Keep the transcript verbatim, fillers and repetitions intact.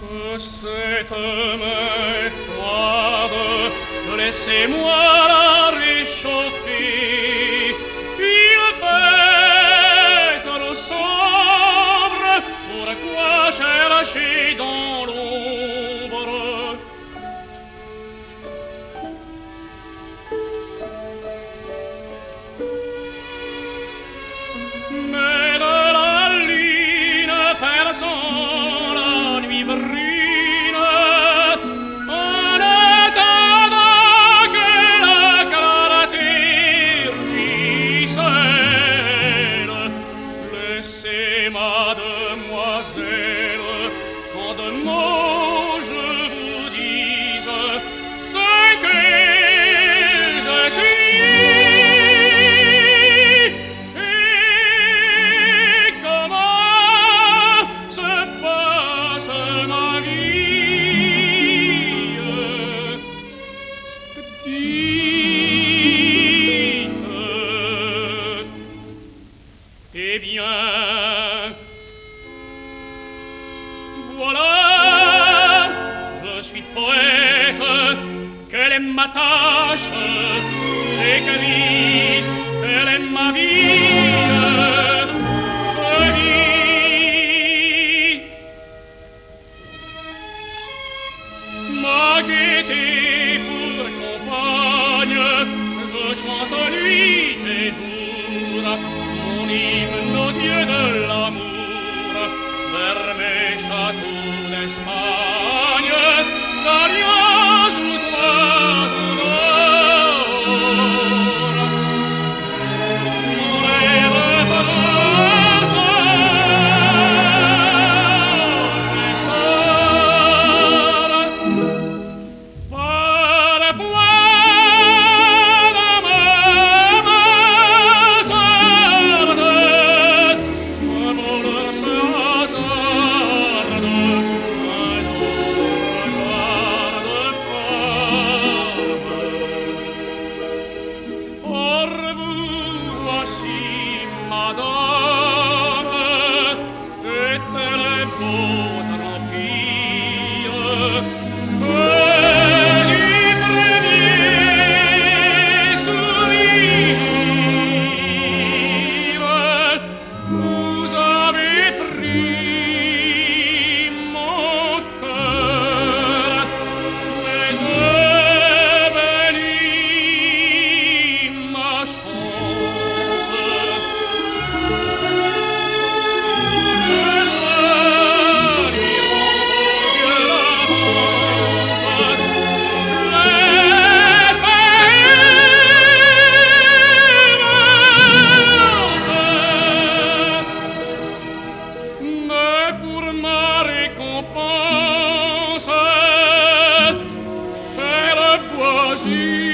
Cette méthode, laissez-moi la réchauffer. Il fait trop sombre, pourquoi chercher dans l'ombre? Mais de la lune perçant la nuit brune, en attendant que la clarté ruisselle, laissez mademoiselle en deux mots je vous dise ce que je suis et comment se passe ma vie. Dites, eh bien, voilà, je suis poète, quelle est ma tâche? J'écris, quelle est ma vie? Je vis ma gaieté pour compagne, je chante nuit et jour mon hymne au Dieu de l'amour vers mes châteaux d'Espagne, d'alliance ou d'oiseaux d'or. Mon rêve passe, mais sort parfois dans ma mansarde. Un voleur se hasarde, un regard de femme. Or vous voici, madame, et tel est votre empire, que du premier sourire vous avez pris mon cœur, mais je bénis ma chance. Mais pour ma récompense, faire boisir